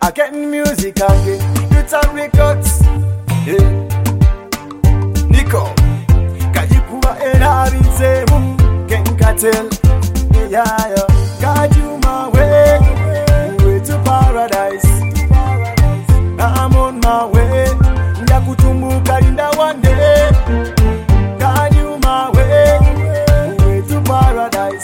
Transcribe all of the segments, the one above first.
Again music again, youth and records. Yeah. Nico, Kajikuba era binsemu, Kenkatel. Yeah, yeah. Guide you my way to paradise. I'm on my way, Yakutumbuka in the one day. Guide you my way to paradise.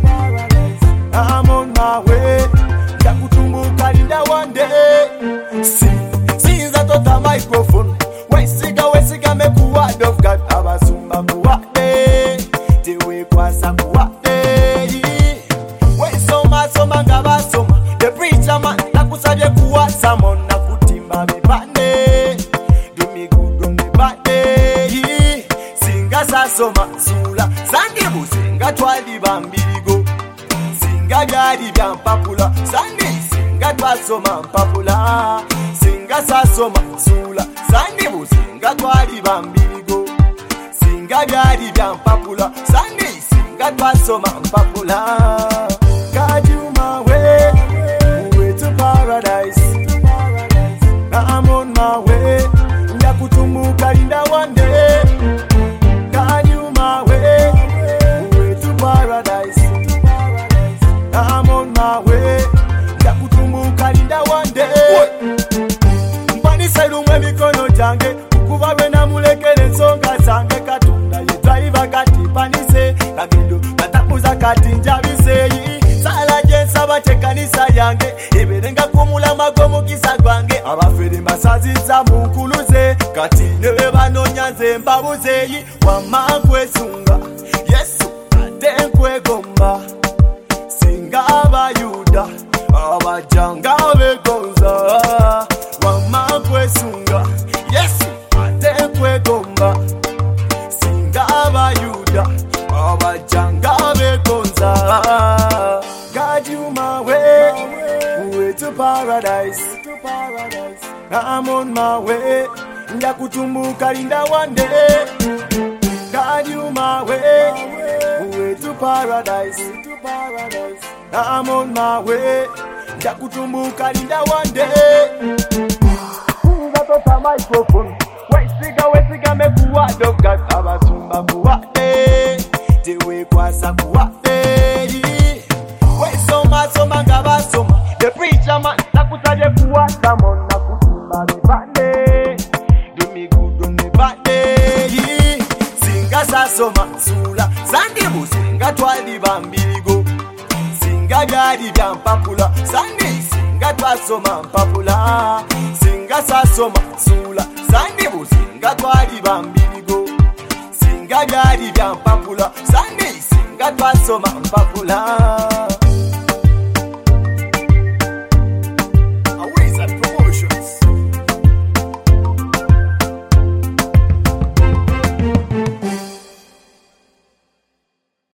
I'm on my way, Yakutumbuka in the one day. Since I thought a microphone, Wesiga make a word of God. Abasumba kuwate, Tewe kwasa kuwate. When soma ngabasoma, the preacher man nakusabye kuwa samon nakutimba mibande. Do me good on me bande. Singa sasoma sula, sandibu singa twali bambirigo. Singa byali byampapula, sandi singa twasoma mpapula. Singa sasoma sula, sandibu singa twali bambirigo. Singa byali byampapula, sandi singa twasoma mpapula. Guide you my way to paradise. Now I'm on my way, Yakutumbuka in the one day. Guide you my way to paradise. Now I'm on my way, Yakutumbuka in the one day. Mpani saidu mwe mikono jange, ukuva wena mulekele songa zange. Katunda ye driver kati panise, kagendo katakuza kati njabise. Sala jensa batekanisa yange, eberenga kumula magomu kisa gwange. Abafere masaziza munkuluze, kati newe banonyanze mbabuzeyi. Wamankwesunga, Yesu atenkwegomba. Singa abayuda, abajanga begonza. Wamankwesunga, Yesu atenkwegomba. Singa abayuda, abajanga begonza. Guide you my way to paradise. I'm on my way, Yakutumbuka in the one day. Guide you my way to paradise. I'm on my way, Yakutumbuka in the one day. Singa microphone, Wesiga make a word of God. Abasumba kuwate, Tewe kwasa kuwate. Soma ngabasoma, the preacher man nakusabye kuwa samon nakutimba mibande. Do me good on me bande. Singa sasoma sula, sandibu singa twali bambirigo. Singa byali byampapula, sandi singa twasoma mpapula. Singa sasoma sula, sandibu singa twali bambirigo. Singa byali byampapula, sandi singa twasoma mpapula.